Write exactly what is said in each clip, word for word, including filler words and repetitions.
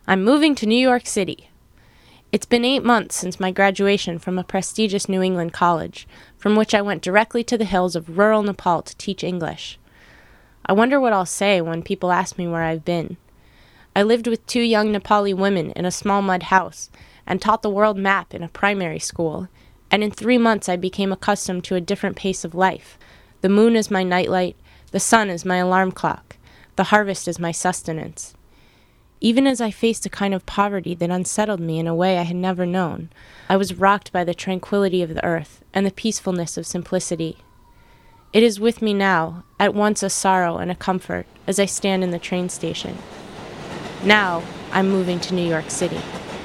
I'm moving to New York City. It's been eight months since my graduation from a prestigious New England college, from which I went directly to the hills of rural Nepal to teach English. I wonder what I'll say when people ask me where I've been. I lived with two young Nepali women in a small mud house and taught the world map in a primary school, and in three months I became accustomed to a different pace of life. The moon is my nightlight, the sun is my alarm clock, the harvest is my sustenance. Even as I faced a kind of poverty that unsettled me in a way I had never known, I was rocked by the tranquility of the earth and the peacefulness of simplicity. It is with me now, at once a sorrow and a comfort, as I stand in the train station. Now, I'm moving to New York City.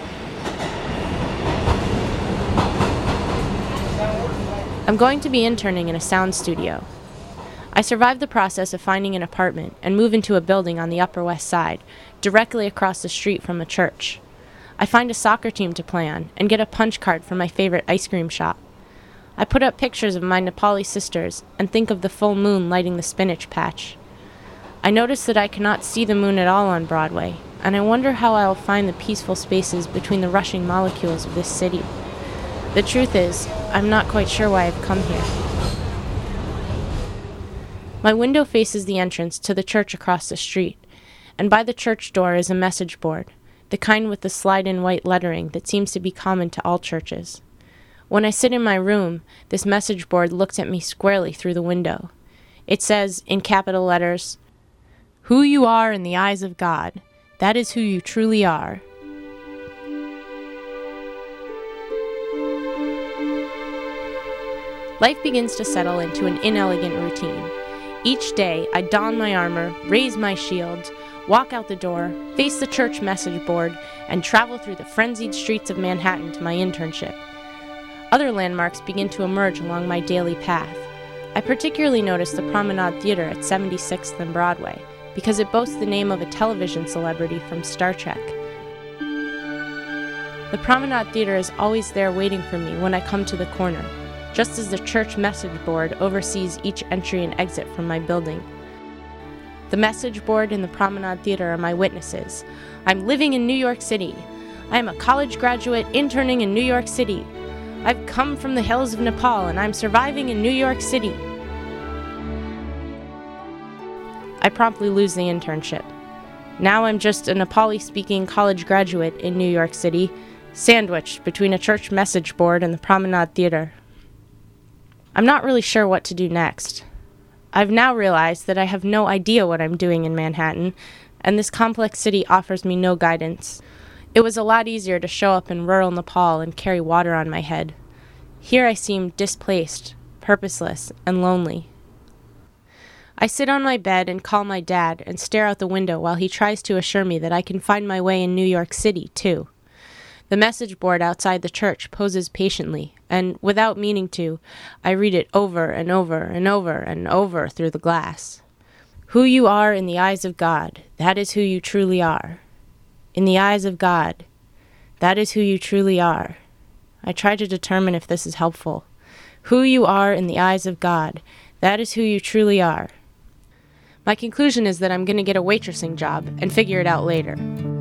I'm going to be interning in a sound studio. I survived the process of finding an apartment and move into a building on the Upper West Side, directly across the street from a church. I find a soccer team to play on and get a punch card from my favorite ice cream shop. I put up pictures of my Nepali sisters and think of the full moon lighting the spinach patch. I notice that I cannot see the moon at all on Broadway, and I wonder how I will find the peaceful spaces between the rushing molecules of this city. The truth is, I'm not quite sure why I've come here. My window faces the entrance to the church across the street, and by the church door is a message board, the kind with the slide-in white lettering that seems to be common to all churches. When I sit in my room, this message board looks at me squarely through the window. It says, in capital letters, "Who you are in the eyes of God, that is who you truly are." Life begins to settle into an inelegant routine. Each day, I don my armor, raise my shield, walk out the door, face the church message board, and travel through the frenzied streets of Manhattan to my internship. Other landmarks begin to emerge along my daily path. I particularly notice the Promenade Theater at seventy-sixth and Broadway, because it boasts the name of a television celebrity from Star Trek. The Promenade Theater is always there waiting for me when I come to the corner, just as the church message board oversees each entry and exit from my building. The message board and the Promenade Theater are my witnesses. I'm living in New York City. I am a college graduate interning in New York City. I've come from the hills of Nepal and I'm surviving in New York City. I promptly lose the internship. Now I'm just a Nepali-speaking college graduate in New York City, sandwiched between a church message board and the Promenade Theater. I'm not really sure what to do next. I've now realized that I have no idea what I'm doing in Manhattan, and this complex city offers me no guidance. It was a lot easier to show up in rural Nepal and carry water on my head. Here I seem displaced, purposeless, and lonely. I sit on my bed and call my dad and stare out the window while he tries to assure me that I can find my way in New York City, too. The message board outside the church poses patiently, and, without meaning to, I read it over and over and over and over through the glass. Who you are in the eyes of God, that is who you truly are. In the eyes of God, that is who you truly are. I try to determine if this is helpful. Who you are in the eyes of God, that is who you truly are. My conclusion is that I'm going to get a waitressing job and figure it out later.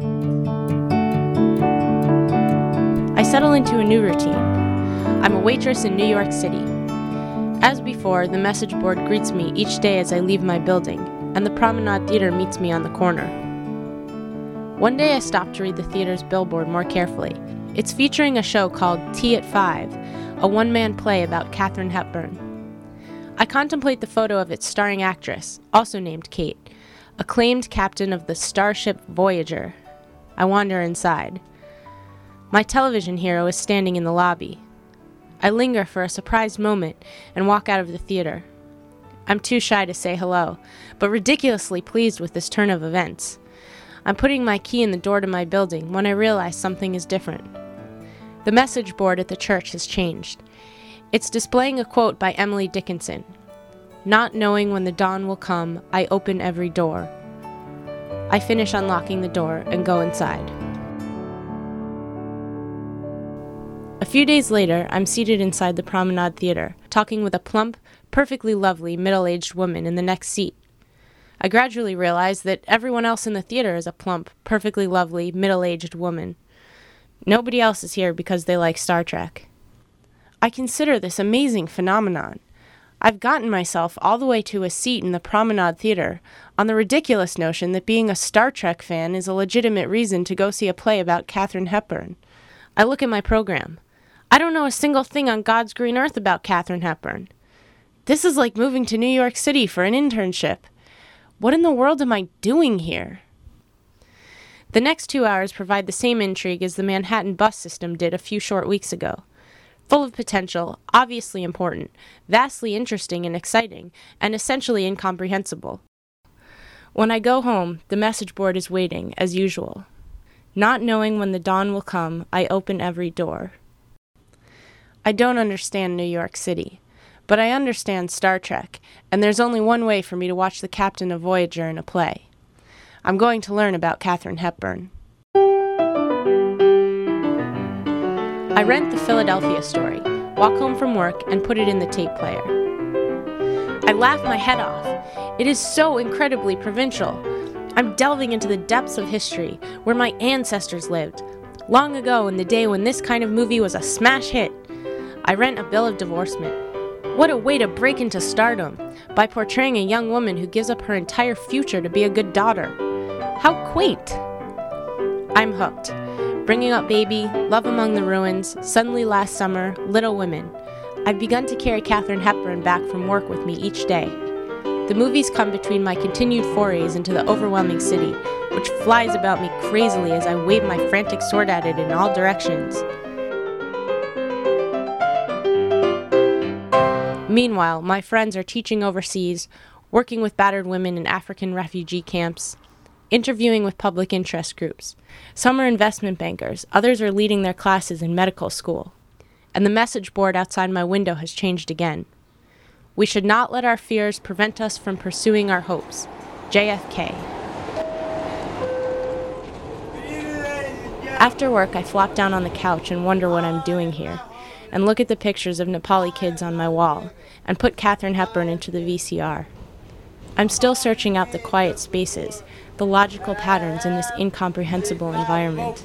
I settle into a new routine. I'm a waitress in New York City. As before, the message board greets me each day as I leave my building, and the Promenade Theater meets me on the corner. One day I stop to read the theater's billboard more carefully. It's featuring a show called Tea at Five, a one-man play about Katharine Hepburn. I contemplate the photo of its starring actress, also named Kate, acclaimed captain of the starship Voyager. I wander inside. My television hero is standing in the lobby. I linger for a surprised moment and walk out of the theater. I'm too shy to say hello, but ridiculously pleased with this turn of events. I'm putting my key in the door to my building when I realize something is different. The message board at the church has changed. It's displaying a quote by Emily Dickinson. "Not knowing when the dawn will come, I open every door." I finish unlocking the door and go inside. A few days later, I'm seated inside the Promenade Theater, talking with a plump, perfectly lovely, middle-aged woman in the next seat. I gradually realized that everyone else in the theater is a plump, perfectly lovely, middle-aged woman. Nobody else is here because they like Star Trek. I consider this amazing phenomenon. I've gotten myself all the way to a seat in the Promenade Theater on the ridiculous notion that being a Star Trek fan is a legitimate reason to go see a play about Katharine Hepburn. I look at my program. I don't know a single thing on God's green earth about Katharine Hepburn. This is like moving to New York City for an internship. What in the world am I doing here? The next two hours provide the same intrigue as the Manhattan bus system did a few short weeks ago. Full of potential, obviously important, vastly interesting and exciting, and essentially incomprehensible. When I go home, the message board is waiting, as usual. Not knowing when the dawn will come, I open every door. I don't understand New York City, but I understand Star Trek, and there's only one way for me to watch the captain of Voyager in a play. I'm going to learn about Katharine Hepburn. I rent The Philadelphia Story, walk home from work, and put it in the tape player. I laugh my head off. It is so incredibly provincial. I'm delving into the depths of history, where my ancestors lived, long ago in the day when this kind of movie was a smash hit. I rent A Bill of Divorcement. What a way to break into stardom, by portraying a young woman who gives up her entire future to be a good daughter. How quaint! I'm hooked. Bringing Up Baby, Love Among the Ruins, Suddenly Last Summer, Little Women. I've begun to carry Katharine Hepburn back from work with me each day. The movies come between my continued forays into the overwhelming city, which flies about me crazily as I wave my frantic sword at it in all directions. Meanwhile, my friends are teaching overseas, working with battered women in African refugee camps, interviewing with public interest groups. Some are investment bankers, others are leading their classes in medical school. And the message board outside my window has changed again. We should not let our fears prevent us from pursuing our hopes. J F K. After work, I flop down on the couch and wonder what I'm doing here, and look at the pictures of Nepali kids on my wall, and put Katharine Hepburn into the V C R. I'm still searching out the quiet spaces, the logical patterns in this incomprehensible environment.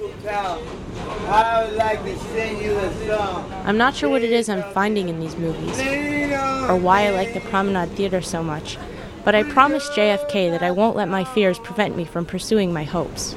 I'm not sure what it is I'm finding in these movies, or why I like the Promenade Theater so much, but I promise J F K that I won't let my fears prevent me from pursuing my hopes.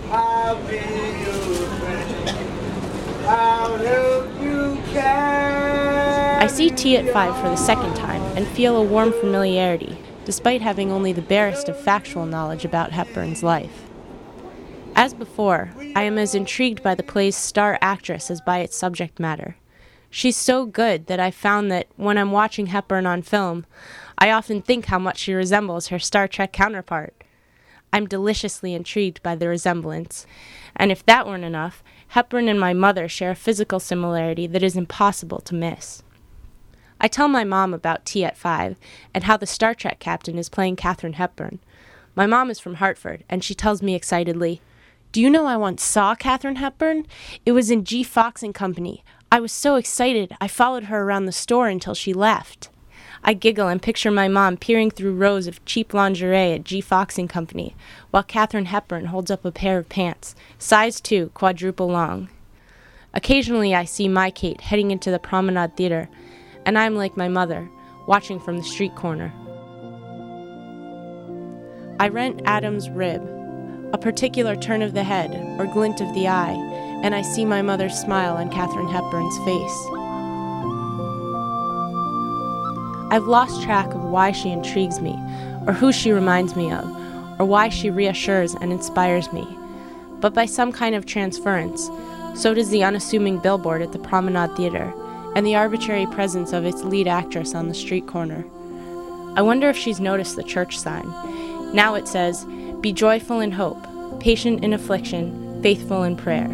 I see Tea at Five for the second time and feel a warm familiarity, despite having only the barest of factual knowledge about Hepburn's life. As before, I am as intrigued by the play's star actress as by its subject matter. She's so good that I've found that when I'm watching Hepburn on film, I often think how much she resembles her Star Trek counterpart. I'm deliciously intrigued by the resemblance, and if that weren't enough, Hepburn and my mother share a physical similarity that is impossible to miss. I tell my mom about Tea at Five and how the Star Trek captain is playing Katharine Hepburn. My mom is from Hartford, and she tells me excitedly, "Do you know I once saw Katharine Hepburn? It was in G. Fox and Company. I was so excited, I followed her around the store until she left." I giggle and picture my mom peering through rows of cheap lingerie at G. Fox and Company, while Katharine Hepburn holds up a pair of pants, size two, quadruple long. Occasionally I see my Kate heading into the Promenade Theater, and I'm like my mother, watching from the street corner. I rent Adam's Rib, a particular turn of the head or glint of the eye, and I see my mother's smile on Katharine Hepburn's face. I've lost track of why she intrigues me, or who she reminds me of, or why she reassures and inspires me. But by some kind of transference, so does the unassuming billboard at the Promenade Theater, and the arbitrary presence of its lead actress on the street corner. I wonder if she's noticed the church sign. Now it says, "Be joyful in hope, patient in affliction, faithful in prayer."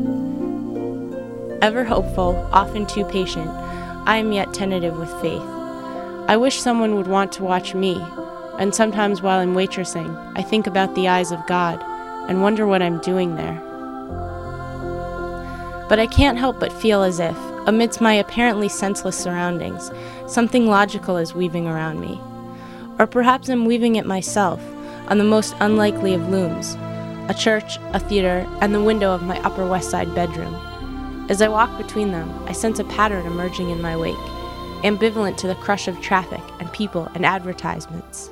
Ever hopeful, often too patient, I am yet tentative with faith. I wish someone would want to watch me, and sometimes while I'm waitressing, I think about the eyes of God and wonder what I'm doing there. But I can't help but feel as if, amidst my apparently senseless surroundings, something logical is weaving around me. Or perhaps I'm weaving it myself, on the most unlikely of looms, a church, a theater, and the window of my Upper West Side bedroom. As I walk between them, I sense a pattern emerging in my wake, ambivalent to the crush of traffic and people and advertisements.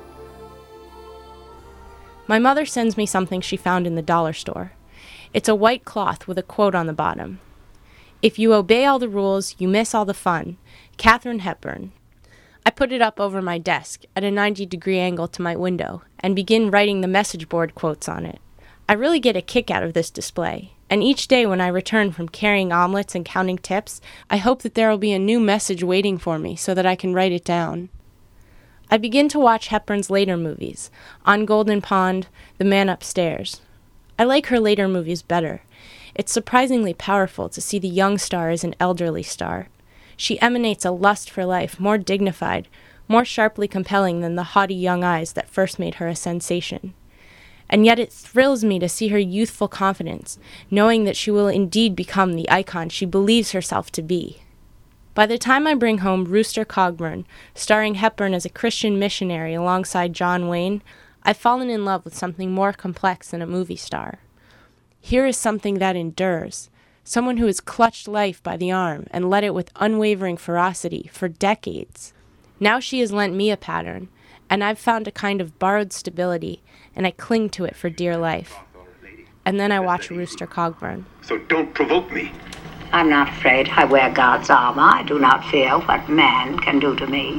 My mother sends me something she found in the dollar store. It's a white cloth with a quote on the bottom. "If you obey all the rules, you miss all the fun. Katharine Hepburn." I put it up over my desk at a ninety degree angle to my window and begin writing the message board quotes on it. I really get a kick out of this display, and each day when I return from carrying omelets and counting tips, I hope that there will be a new message waiting for me so that I can write it down. I begin to watch Hepburn's later movies, On Golden Pond, The Man Upstairs. I like her later movies better. It's surprisingly powerful to see the young star as an elderly star. She emanates a lust for life, more dignified, more sharply compelling than the haughty young eyes that first made her a sensation. And yet it thrills me to see her youthful confidence, knowing that she will indeed become the icon she believes herself to be. By the time I bring home Rooster Cogburn, starring Hepburn as a Christian missionary alongside John Wayne, I've fallen in love with something more complex than a movie star. Here is something that endures, someone who has clutched life by the arm and led it with unwavering ferocity for decades. Now she has lent me a pattern, and I've found a kind of borrowed stability, and I cling to it for dear life. And then I watch Rooster Cogburn. So don't provoke me. I'm not afraid. I wear God's armor. I do not fear what man can do to me.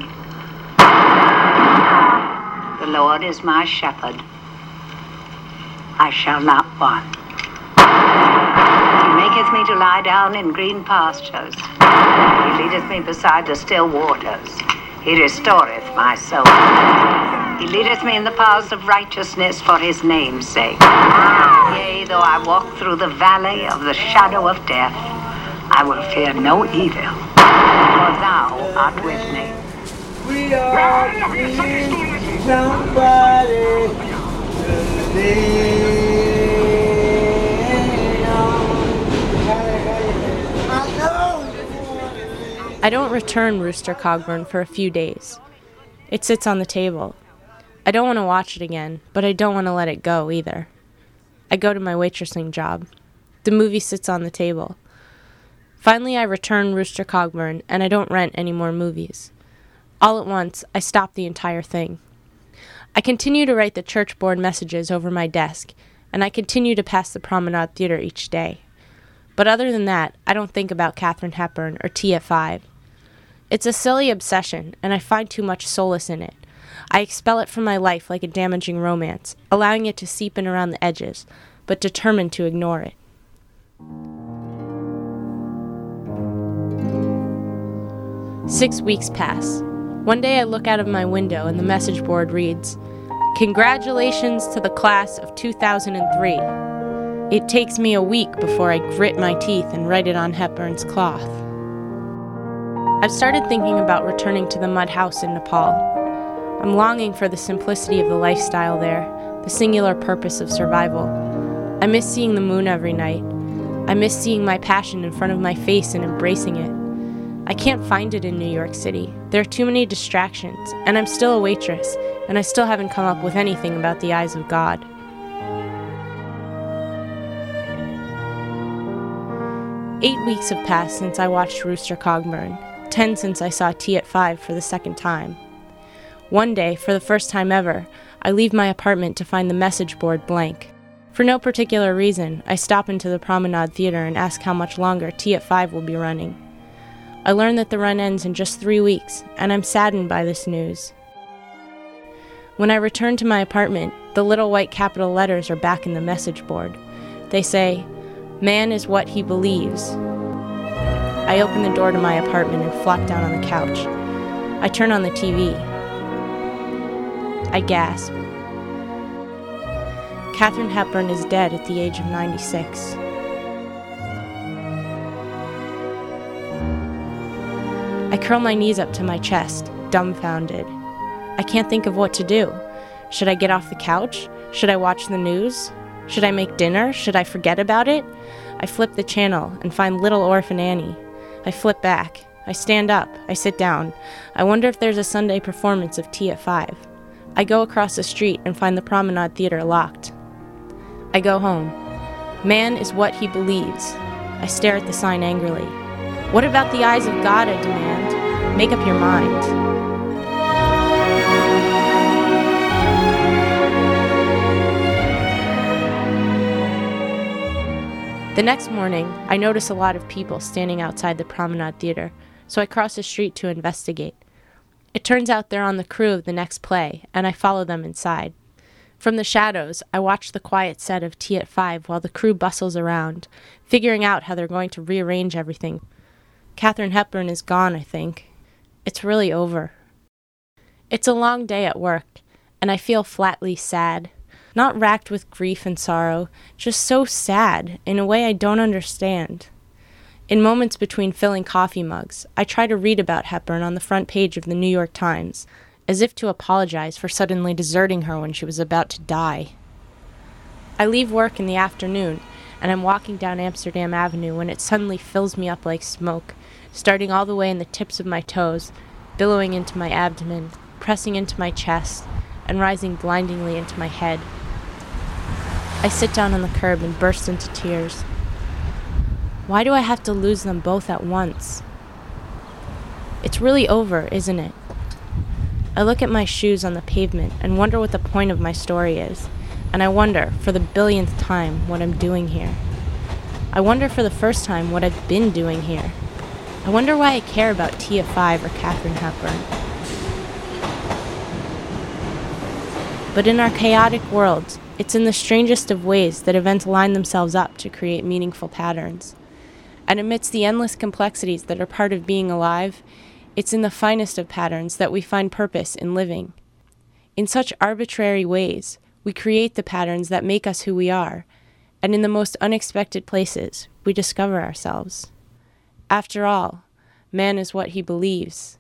The Lord is my shepherd. I shall not want. He maketh me to lie down in green pastures. He leadeth me beside the still waters. He restoreth my soul. He leadeth me in the paths of righteousness for his name's sake. Yea, though I walk through the valley of the shadow of death, I will fear no evil, for thou art with me. We all need somebody to lean on. I don't return Rooster Cogburn for a few days. It sits on the table. I don't want to watch it again, but I don't want to let it go either. I go to my waitressing job. The movie sits on the table. Finally, I return Rooster Cogburn, and I don't rent any more movies. All at once, I stop the entire thing. I continue to write the church board messages over my desk, and I continue to pass the Promenade Theater each day. But other than that, I don't think about Katharine Hepburn or Tea at Five. It's a silly obsession, and I find too much solace in it. I expel it from my life like a damaging romance, allowing it to seep in around the edges, but determined to ignore it. Six weeks pass. One day I look out of my window and the message board reads, "Congratulations to the class of two thousand three. It takes me a week before I grit my teeth and write it on Hepburn's cloth. I've started thinking about returning to the mud house in Nepal. I'm longing for the simplicity of the lifestyle there, the singular purpose of survival. I miss seeing the moon every night. I miss seeing my passion in front of my face and embracing it. I can't find it in New York City. There are too many distractions, and I'm still a waitress, and I still haven't come up with anything about the eyes of God." Eight weeks have passed since I watched Rooster Cogburn, ten since I saw Tea at Five for the second time. One day, for the first time ever, I leave my apartment to find the message board blank. For no particular reason, I stop into the Promenade Theater and ask how much longer Tea at Five will be running. I learn that the run ends in just three weeks, and I'm saddened by this news. When I return to my apartment, the little white capital letters are back in the message board. They say, "Man is what he believes." I open the door to my apartment and flop down on the couch. I turn on the T V. I gasp. Katharine Hepburn is dead at the age of ninety-six. I curl my knees up to my chest, dumbfounded. I can't think of what to do. Should I get off the couch? Should I watch the news? Should I make dinner? Should I forget about it? I flip the channel and find Little Orphan Annie. I flip back. I stand up. I sit down. I wonder if there's a Sunday performance of Tea at Five. I go across the street and find the Promenade Theater locked. I go home. Man is what he believes. I stare at the sign angrily. What about the eyes of God, I demand? Make up your mind. The next morning, I notice a lot of people standing outside the Promenade Theater, so I cross the street to investigate. It turns out they're on the crew of the next play, and I follow them inside. From the shadows, I watch the quiet set of Tea at Five while the crew bustles around, figuring out how they're going to rearrange everything. Katharine Hepburn is gone, I think. It's really over. It's a long day at work, and I feel flatly sad. Not racked with grief and sorrow, just so sad in a way I don't understand. In moments between filling coffee mugs, I try to read about Hepburn on the front page of the New York Times, as if to apologize for suddenly deserting her when she was about to die. I leave work in the afternoon, and I'm walking down Amsterdam Avenue when it suddenly fills me up like smoke, starting all the way in the tips of my toes, billowing into my abdomen, pressing into my chest, and rising blindingly into my head. I sit down on the curb and burst into tears. Why do I have to lose them both at once? It's really over, isn't it? I look at my shoes on the pavement and wonder what the point of my story is, and I wonder, for the billionth time, what I'm doing here. I wonder for the first time what I've been doing here. I wonder why I care about Tea at Five or Katharine Hepburn. But in our chaotic world, it's in the strangest of ways that events line themselves up to create meaningful patterns. And amidst the endless complexities that are part of being alive, it's in the finest of patterns that we find purpose in living. In such arbitrary ways, we create the patterns that make us who we are, and in the most unexpected places, we discover ourselves. After all, man is what he believes.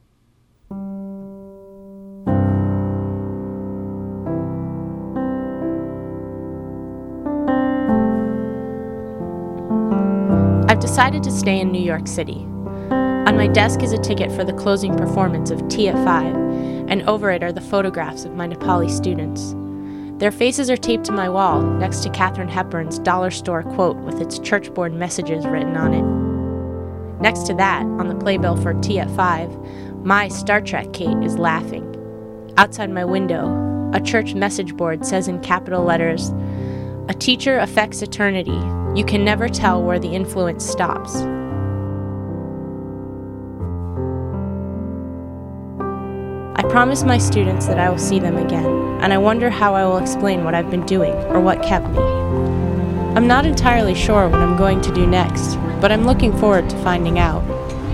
I've decided to stay in New York City. On my desk is a ticket for the closing performance of Tea at Five, and over it are the photographs of my Nepali students. Their faces are taped to my wall, next to Katharine Hepburn's dollar store quote with its churchboard messages written on it. Next to that, on the playbill for Tea at Five, my Star Trek Kate is laughing. Outside my window, a church message board says in capital letters, "A teacher affects eternity. You can never tell where the influence stops." I promise my students that I will see them again, and I wonder how I will explain what I've been doing or what kept me. I'm not entirely sure what I'm going to do next, but I'm looking forward to finding out.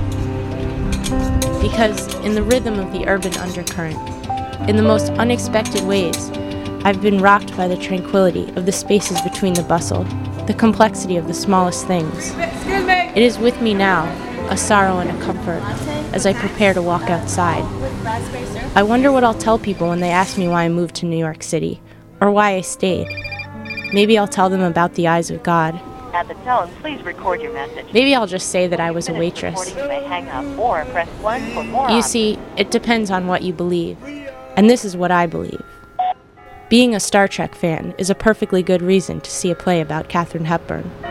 Because in the rhythm of the urban undercurrent, in the most unexpected ways, I've been rocked by the tranquility of the spaces between the bustle, the complexity of the smallest things. It is with me now, a sorrow and a comfort, as I prepare to walk outside. I wonder what I'll tell people when they ask me why I moved to New York City, or why I stayed. Maybe I'll tell them about the eyes of God. At the tone, please record your message. Maybe I'll just say that I was a waitress. You may hang up or press one for more. You see, it depends on what you believe, and this is what I believe. Being a Star Trek fan is a perfectly good reason to see a play about Katharine Hepburn.